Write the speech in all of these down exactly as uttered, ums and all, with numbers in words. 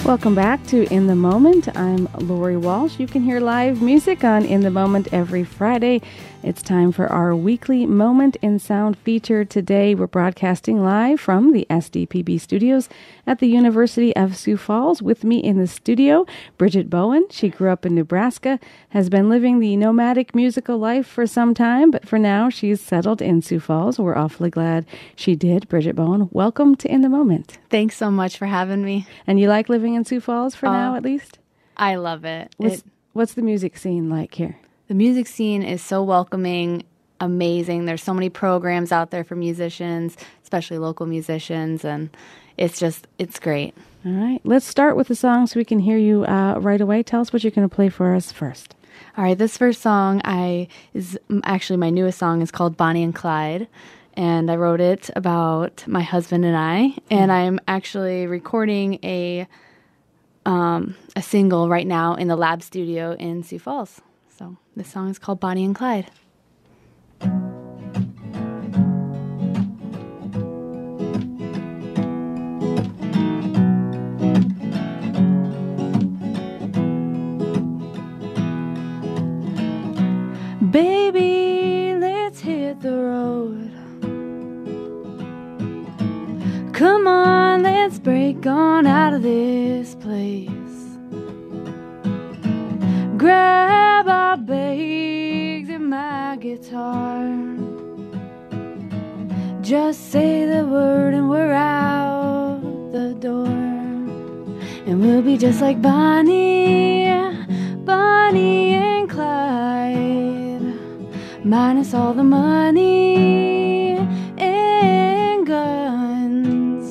Welcome back to In the Moment. I'm Lori Walsh. You can hear live music on In the Moment every Friday. It's time for our weekly Moment in Sound feature. Today we're broadcasting live from the S D P B studios at the University of Sioux Falls. With me in the studio, Bridget Bowen. She grew up in Nebraska, has been living the nomadic musical life for some time, but for now she's settled in Sioux Falls. We're awfully glad she did. Bridget Bowen, welcome to In the Moment. Thanks so much for having me. And you like living in Sioux Falls for uh, now, at least? I love it. What's, it. what's the music scene like here? The music scene is so welcoming, amazing. There's so many programs out there for musicians, especially local musicians, and it's just, it's great. All right. Let's start with the song so we can hear you uh, right away. Tell us what you're going to play for us first. All right. This first song I is actually my newest song. Is called Bonnie and Clyde. And I wrote it about my husband and I. And I'm actually recording a um, a single right now in the Lab Studio in Sioux Falls. So this song is called Bonnie and Clyde. Baby, let's hit the road. Come on, let's break on out of this place. Grab our bags and my guitar. Just say the word and we're out the door. And we'll be just like Bonnie, Bonnie and Clyde, minus all the money and guns.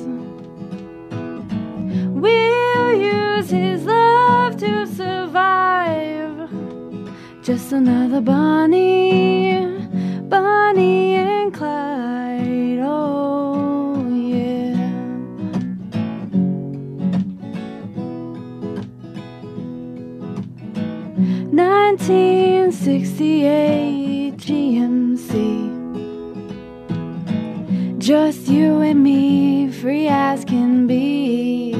We'll use his love to survive. Just another Bonnie, Bonnie and Clyde, oh yeah. nineteen sixty-eight G M C. Just you and me, free as can be.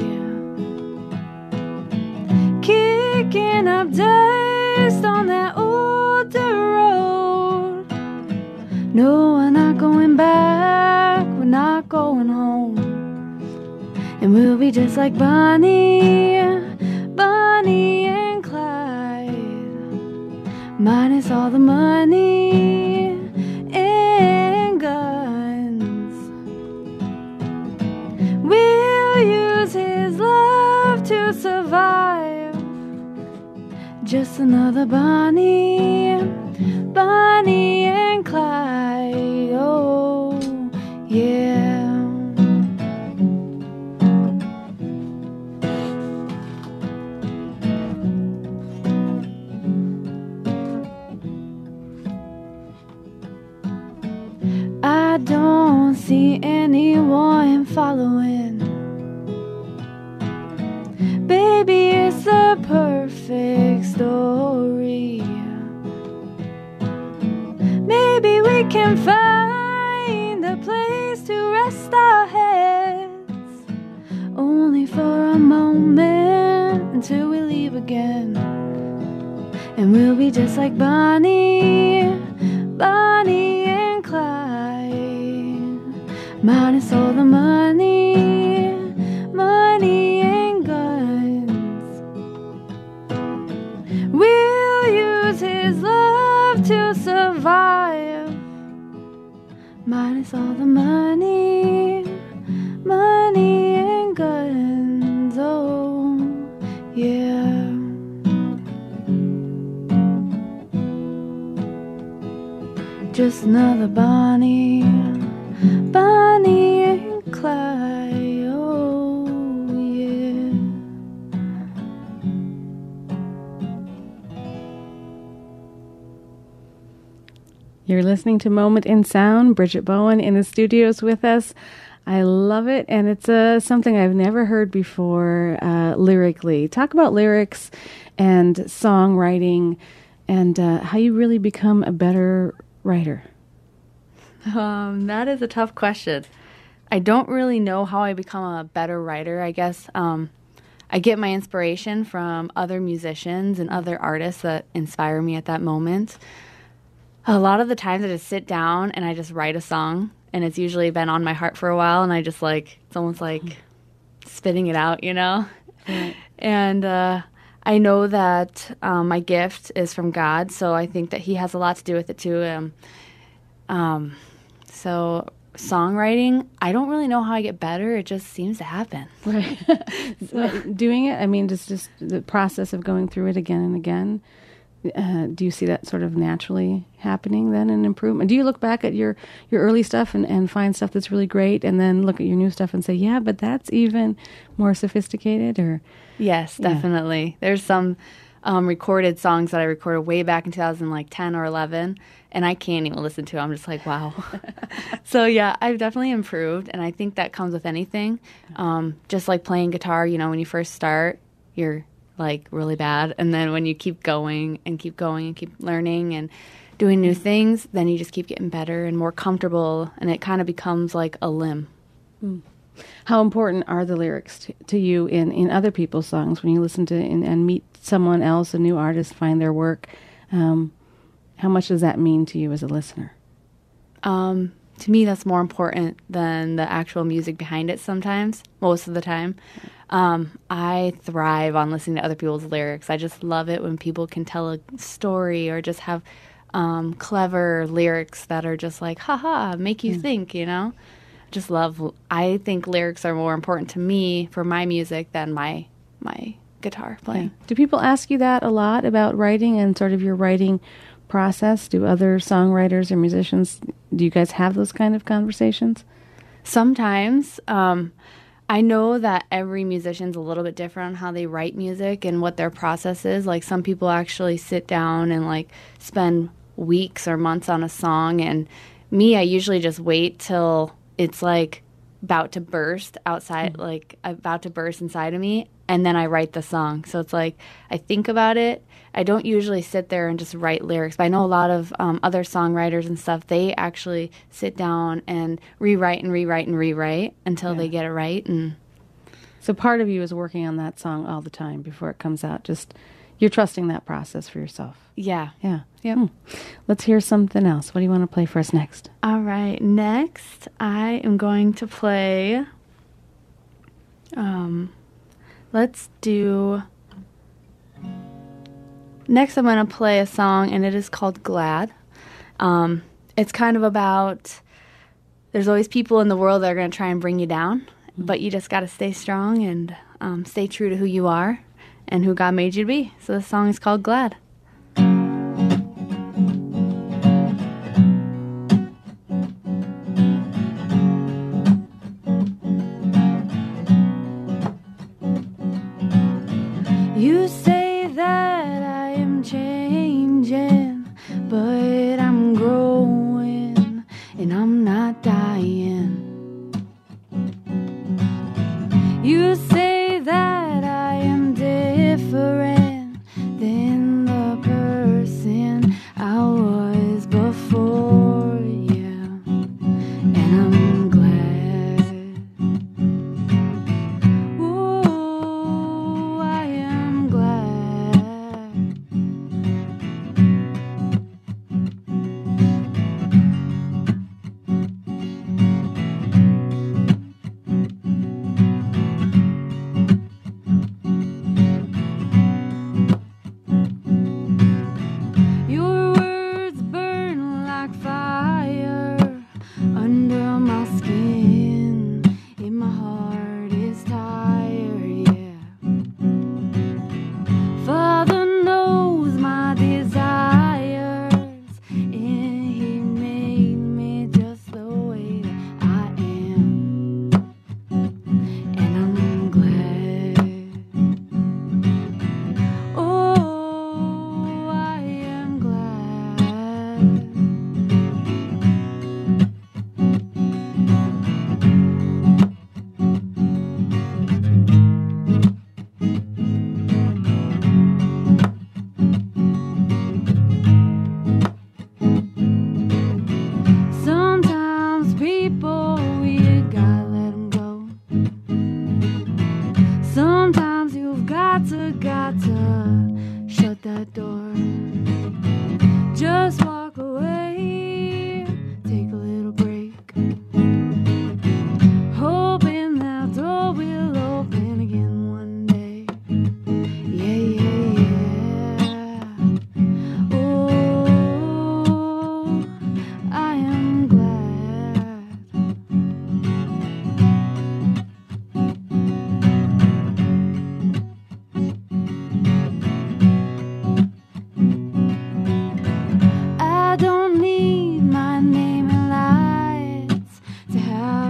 Kicking up dust on that old dirt road. No, we're not going back, we're not going home. And we'll be just like Bonnie, Bonnie and Clyde, minus all the money and guns. We'll use his love to survive. Just another Bonnie, Bonnie and Clyde, oh yeah. I don't see anyone following. Baby, it's a perfect story. Maybe we can find a place to rest our heads, only for a moment until we leave again. And we'll be just like Bonnie, Bonnie and Clyde, minus all the money, money and guns. We'll use his love to survive, minus all the money, money and guns, oh yeah. Just another Bonnie, Bonnie and Clyde, oh yeah. You're listening to Moment in Sound. Bridget Bowen in the studios with us. I love it, and it's uh, something I've never heard before uh, lyrically. Talk about lyrics and songwriting and uh, how you really become a better writer. Um, that is a tough question. I don't really know how I become a better writer, I guess. Um, I get my inspiration from other musicians and other artists that inspire me at that moment. A lot of the times I just sit down and I just write a song, and it's usually been on my heart for a while, and I just like, it's almost like spitting it out, you know? Right. And uh, I know that um, my gift is from God, so I think that he has a lot to do with it too. Um, um, so songwriting, I don't really know how I get better. It just seems to happen. Right. So, doing it, I mean, just, just the process of going through it again and again. Uh, do you see that sort of naturally happening then, an improvement? Do you look back at your, your early stuff and, and find stuff that's really great, and then look at your new stuff and say, yeah, but that's even more sophisticated? Or Yes, Yeah. definitely. There's some um, recorded songs that I recorded way back in two thousand ten or eleven, and I can't even listen to it. I'm just like, wow. So yeah, I've definitely improved, and I think that comes with anything. Um, just like playing guitar, you know, when you first start, you're like really bad, and then when you keep going and keep going and keep learning and doing new things, then you just keep getting better and more comfortable, and it kind of becomes like a limb. how important are the lyrics to, to you in, in other people's songs when you listen to and, and meet someone else, a new artist, find their work? Um, how much does that mean to you as a listener? Um, to me, that's more important than the actual music behind it sometimes, most of the time. Um, I thrive on listening to other people's lyrics. I just love it when people can tell a story or just have um, clever lyrics that are just like, ha-ha, make you think, you know? Just love, I think lyrics are more important to me for my music than my my guitar playing. Do people ask you that a lot about writing and sort of your writing process? Do other songwriters or musicians, do you guys have those kind of conversations? Sometimes. Um, I know that every musician's a little bit different on how they write music and what their process is. Like some people actually sit down and like spend weeks or months on a song, and me, I usually just wait till it's like about to burst outside, mm-hmm. like about to burst inside of me, and then I write the song. So it's like I think about it. I don't usually sit there and just write lyrics, but I know a lot of um, other songwriters and stuff, they actually sit down and rewrite and rewrite and rewrite until Yeah. they get it right. And So part of you is working on that song all the time before it comes out. Just you're trusting that process for yourself. yeah. Yeah. Yep. Hmm. Let's hear something else. What do you want to play for us next? All right. Next, I am going to play. Um, let's do. Next, I'm going to play a song, and it is called Glad. Um, it's kind of about there's always people in the world that are going to try and bring you down, mm-hmm. but you just got to stay strong and um, stay true to who you are and who God made you to be. So the song is called Glad. You say that I am changing, but I'm growing and I'm not dying. You say that I am different than the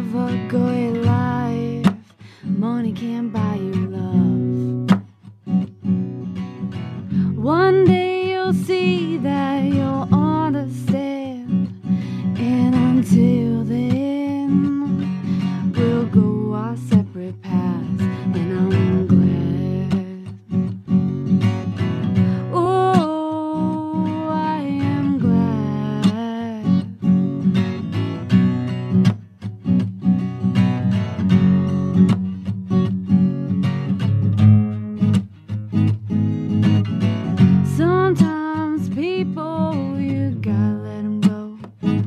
have a good life. Money can't buy you love. One day you'll see that you'll understand. And until then, we'll go our separate paths. And I'm glad. Oh, I am glad. Sometimes people, you gotta let them go.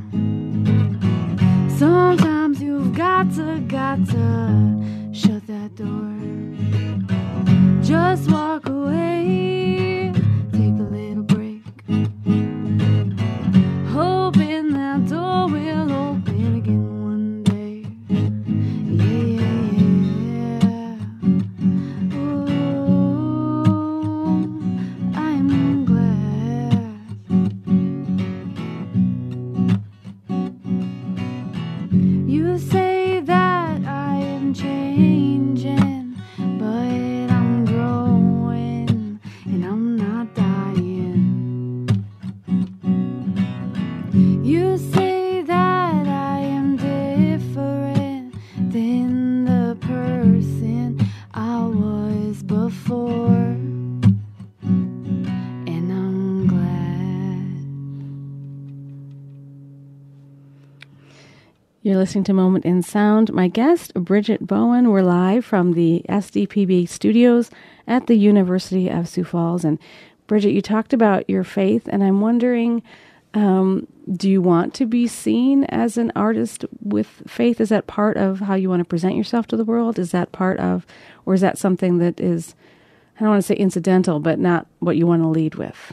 Sometimes you've got to, got to shut that door. Just walk away, take a little break, hoping that door will open again one day. Yeah, yeah, yeah. Oh, I'm glad. You say that I am changing, but I'm growing and I'm not dying. You say that I am different than the person I was before, and I'm glad. You're listening to Moment in Sound. My guest, Bridget Bowen. We're live from the S D P B studios at the University of Sioux Falls. And Bridget, you talked about your faith, and I'm wondering, um, do you want to be seen as an artist with faith? Is that part of how you want to present yourself to the world? Is that part of, or is that something that is, I don't want to say incidental, but not what you want to lead with?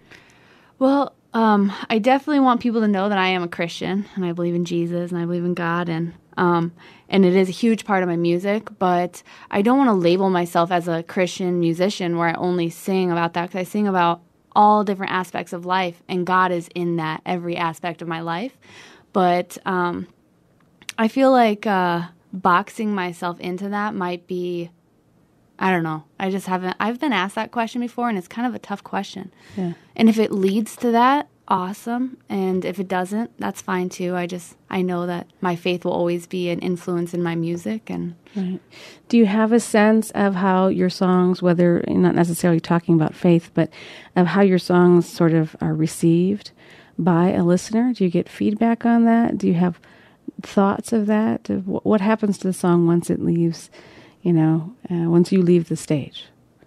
Well, um, I definitely want people to know that I am a Christian and I believe in Jesus and I believe in God, and um, and it is a huge part of my music. But I don't want to label myself as a Christian musician where I only sing about that, because I sing about all different aspects of life, and God is in that every aspect of my life. But um, I feel like uh, boxing myself into that might be, I don't know. I just haven't, I've been asked that question before, and it's kind of a tough question. Yeah. And if it leads to that, awesome. And if it doesn't, that's fine too. I just, I know that my faith will always be an influence in my music. And Right. Do you have a sense of how your songs, whether not necessarily talking about faith, but of how your songs sort of are received by a listener? Do you get feedback on that? Do you have thoughts of that? Of wh- what happens to the song once it leaves, you know, uh, once you leave the stage?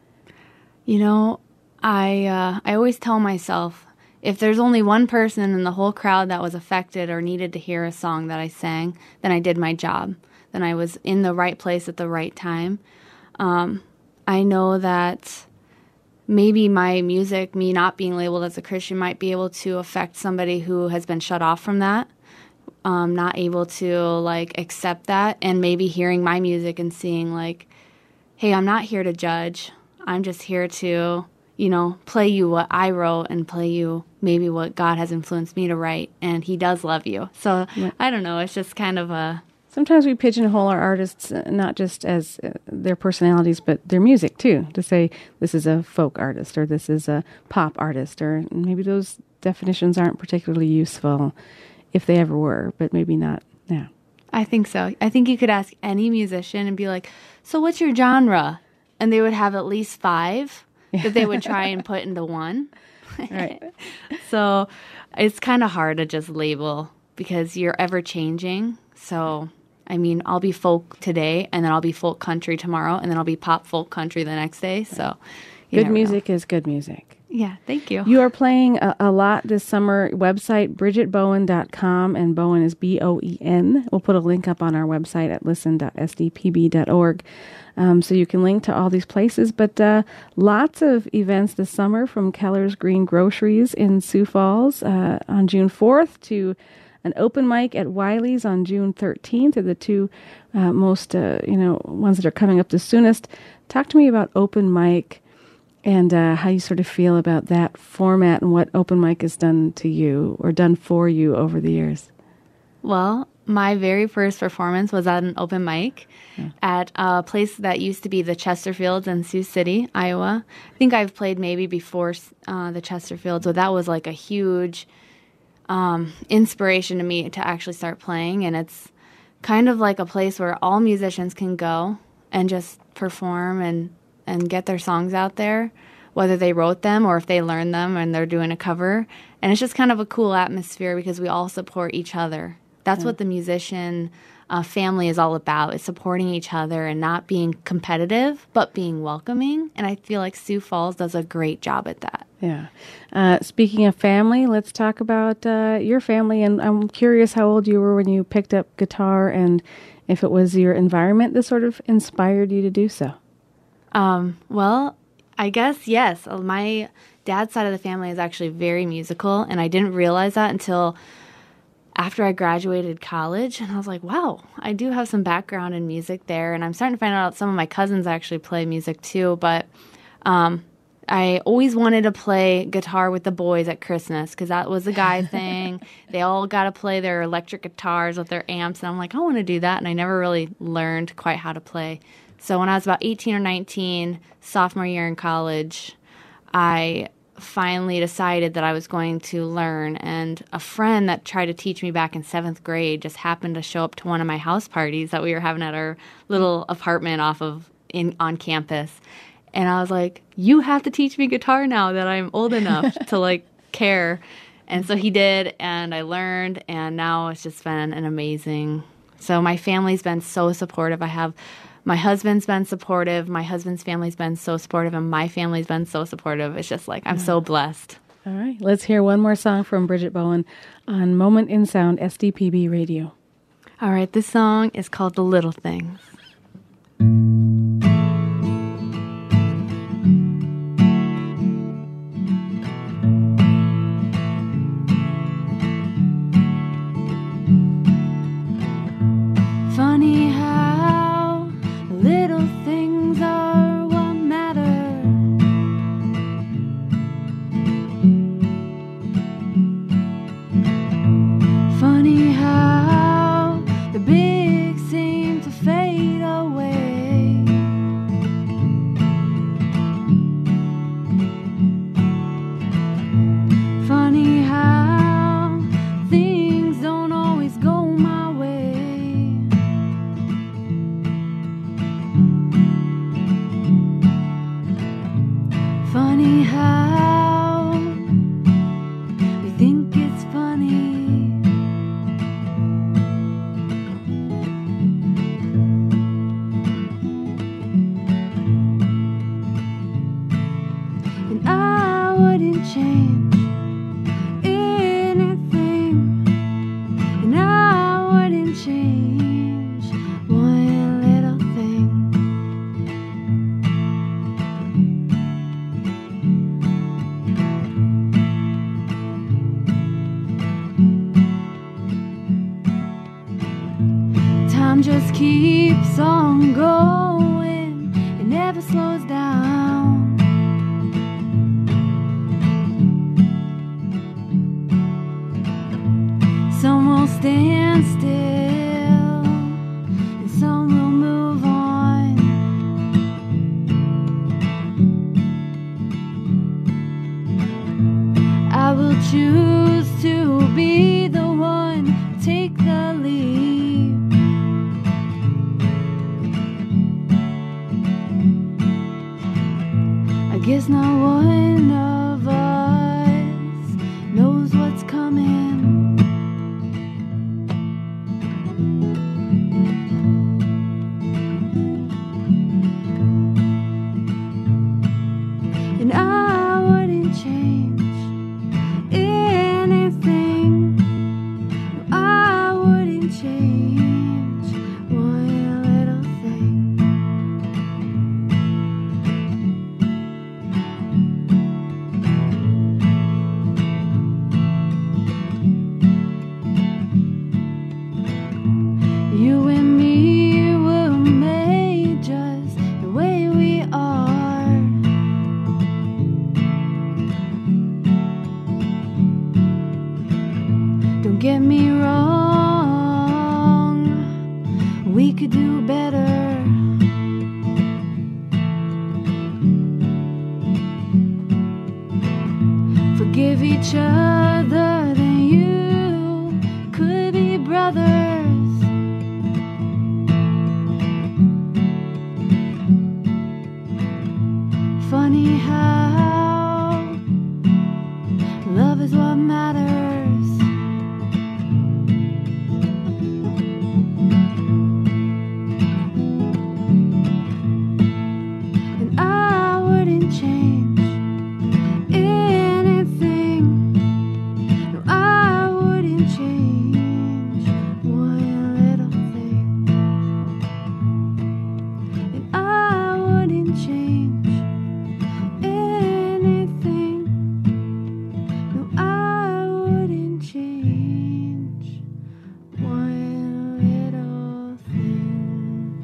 You know, I uh, I always tell myself, if there's only one person in the whole crowd that was affected or needed to hear a song that I sang, then I did my job. Then I was in the right place at the right time. Um, I know that maybe my music, me not being labeled as a Christian, might be able to affect somebody who has been shut off from that, um, not able to like accept that, and maybe hearing my music and seeing like, hey, I'm not here to judge. I'm just here to, you know, play you what I wrote and play you maybe what God has influenced me to write, and He does love you. So Yeah. I don't know. It's just kind of a... Sometimes we pigeonhole our artists uh, not just as uh, their personalities, but their music too, to say this is a folk artist or this is a pop artist, or maybe those definitions aren't particularly useful if they ever were, but maybe not now. I think so. I think you could ask any musician and be like, so what's your genre? And they would have at least five that they would try and put into one. Right. So it's kind of hard to just label because you're ever changing. So, I mean, I'll be folk today, and then I'll be folk country tomorrow, and then I'll be pop folk country the next day. So you Good never music know. is good music. Yeah, thank you. You are playing a, a lot this summer. Website, bridget bowen dot com, and Bowen is B O E N. We'll put a link up on our website at listen dot s d p b dot org. Um, so you can link to all these places. But uh, lots of events this summer, from Keller's Green Groceries in Sioux Falls uh, on June fourth to an open mic at Wiley's on June thirteenth are the two uh, most, uh, you know, ones that are coming up the soonest. Talk to me about open mic and uh, how you sort of feel about that format and what open mic has done to you or done for you over the years. Well, my very first performance was at an open mic yeah. at a place that used to be the Chesterfields in Sioux City, Iowa. I think I've played maybe before uh, the Chesterfields, but that was like a huge um, inspiration to me to actually start playing. And it's kind of like a place where all musicians can go and just perform and, and get their songs out there, whether they wrote them or if they learned them and they're doing a cover. And it's just kind of a cool atmosphere because we all support each other. That's yeah. what the musician uh, family is all about, is supporting each other and not being competitive, but being welcoming. And I feel like Sioux Falls does a great job at that. Yeah. Uh, speaking of family, let's talk about uh, your family. And I'm curious how old you were when you picked up guitar and if it was your environment that sort of inspired you to do so. Um, well, I guess, yes. My dad's side of the family is actually very musical, and I didn't realize that until after I graduated college, and I was like, wow, I do have some background in music there, and I'm starting to find out some of my cousins actually play music too, but um, I always wanted to play guitar with the boys at Christmas because that was a guy thing. They all got to play their electric guitars with their amps, and I'm like, I want to do that, and I never really learned quite how to play. So when I was about eighteen or nineteen, sophomore year in college, I finally decided that I was going to learn, and a friend that tried to teach me back in seventh grade just happened to show up to one of my house parties that we were having at our little apartment off of in on campus. And I was like, you have to teach me guitar now that I'm old enough to like care. And so he did, and I learned, and now it's just been an amazing. So my family's been so supportive. I have My husband's been supportive. My husband's family's been so supportive, and my family's been so supportive. It's just like I'm so blessed. All right. Let's hear one more song from Bridget Bowen on Moment in Sound, S D P B Radio. All right. This song is called The Little Things. Funny how little things are what matter. Funny how the big seem to fade away. Funny how things don't always go my way. Funny how we think it's funny. And I wouldn't change anything, and I wouldn't change one little thing. Time just keeps on going, it never slows down. Some will stand still, and some will move on. I will choose to be the one, take the lead. I guess not one of us knows what's coming. And I wouldn't change anything. No, I wouldn't change one little thing. we could do better. Forgive each other, then you could be brothers. Funny how love is what matters. And I wouldn't change anything. No, I wouldn't change one little thing. And I wouldn't change anything. No, I wouldn't change one little thing.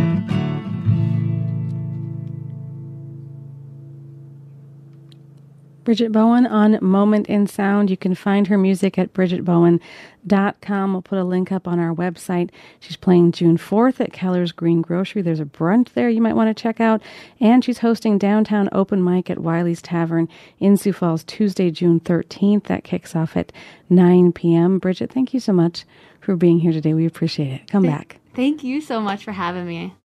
Bridget Bowen on Moment in Sound. You can find her music at bridget bowen dot com. We'll put a link up on our website. She's playing June fourth at Keller's Green Grocery. There's a brunch there you might want to check out. And she's hosting Downtown Open Mic at Wiley's Tavern in Sioux Falls Tuesday, June thirteenth. That kicks off at nine p.m. Bridget, thank you so much for being here today. We appreciate it. Come Th- back. Thank you so much for having me.